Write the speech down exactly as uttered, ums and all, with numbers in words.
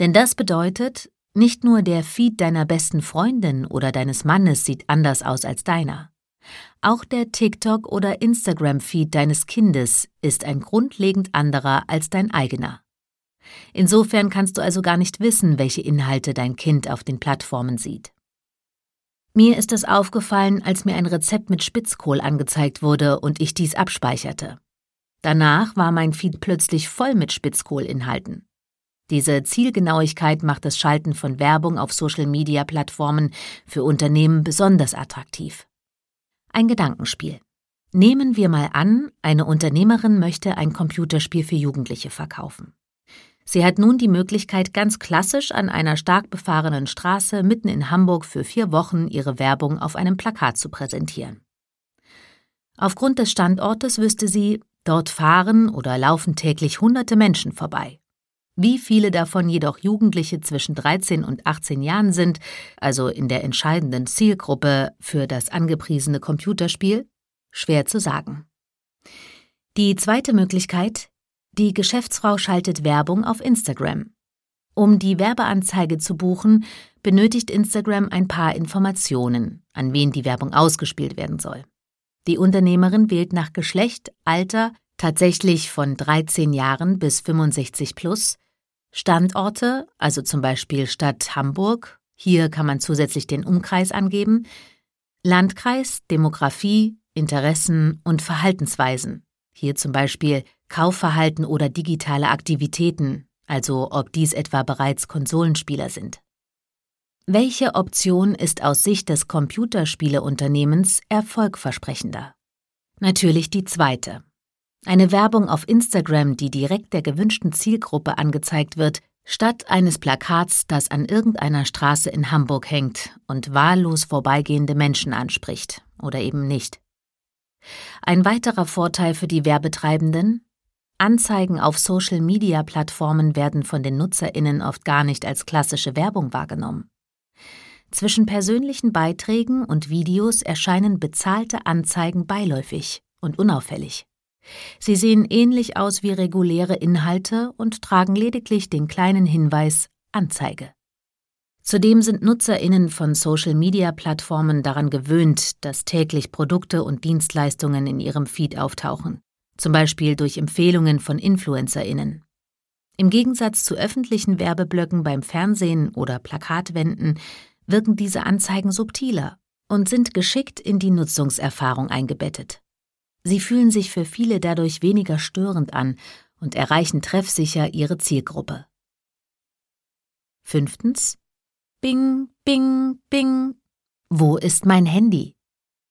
Denn das bedeutet, nicht nur der Feed deiner besten Freundin oder deines Mannes sieht anders aus als deiner. Auch der TikTok- oder Instagram-Feed deines Kindes ist ein grundlegend anderer als dein eigener. Insofern kannst du also gar nicht wissen, welche Inhalte dein Kind auf den Plattformen sieht. Mir ist es aufgefallen, als mir ein Rezept mit Spitzkohl angezeigt wurde und ich dies abspeicherte. Danach war mein Feed plötzlich voll mit Spitzkohlinhalten. Diese Zielgenauigkeit macht das Schalten von Werbung auf Social-Media-Plattformen für Unternehmen besonders attraktiv. Ein Gedankenspiel. Nehmen wir mal an, eine Unternehmerin möchte ein Computerspiel für Jugendliche verkaufen. Sie hat nun die Möglichkeit, ganz klassisch an einer stark befahrenen Straße mitten in Hamburg für vier Wochen ihre Werbung auf einem Plakat zu präsentieren. Aufgrund des Standortes wüsste sie, dort fahren oder laufen täglich hunderte Menschen vorbei. Wie viele davon jedoch Jugendliche zwischen dreizehn und achtzehn Jahren sind, also in der entscheidenden Zielgruppe für das angepriesene Computerspiel? Schwer zu sagen. Die zweite Möglichkeit: Die Geschäftsfrau schaltet Werbung auf Instagram. Um die Werbeanzeige zu buchen, benötigt Instagram ein paar Informationen, an wen die Werbung ausgespielt werden soll. Die Unternehmerin wählt nach Geschlecht, Alter, tatsächlich von dreizehn Jahren bis fünfundsechzig plus, Standorte, also zum Beispiel Stadt Hamburg, hier kann man zusätzlich den Umkreis angeben, Landkreis, Demografie, Interessen und Verhaltensweisen, hier zum Beispiel Kaufverhalten oder digitale Aktivitäten, also ob dies etwa bereits Konsolenspieler sind. Welche Option ist aus Sicht des Computerspieleunternehmens erfolgversprechender? Natürlich die zweite. Eine Werbung auf Instagram, die direkt der gewünschten Zielgruppe angezeigt wird, statt eines Plakats, das an irgendeiner Straße in Hamburg hängt und wahllos vorbeigehende Menschen anspricht oder eben nicht. Ein weiterer Vorteil für die Werbetreibenden: Anzeigen auf Social-Media-Plattformen werden von den NutzerInnen oft gar nicht als klassische Werbung wahrgenommen. Zwischen persönlichen Beiträgen und Videos erscheinen bezahlte Anzeigen beiläufig und unauffällig. Sie sehen ähnlich aus wie reguläre Inhalte und tragen lediglich den kleinen Hinweis Anzeige. Zudem sind NutzerInnen von Social-Media-Plattformen daran gewöhnt, dass täglich Produkte und Dienstleistungen in ihrem Feed auftauchen, zum Beispiel durch Empfehlungen von InfluencerInnen. Im Gegensatz zu öffentlichen Werbeblöcken beim Fernsehen oder Plakatwänden wirken diese Anzeigen subtiler und sind geschickt in die Nutzungserfahrung eingebettet. Sie fühlen sich für viele dadurch weniger störend an und erreichen treffsicher ihre Zielgruppe. Fünftens. Bing, bing, bing. Wo ist mein Handy?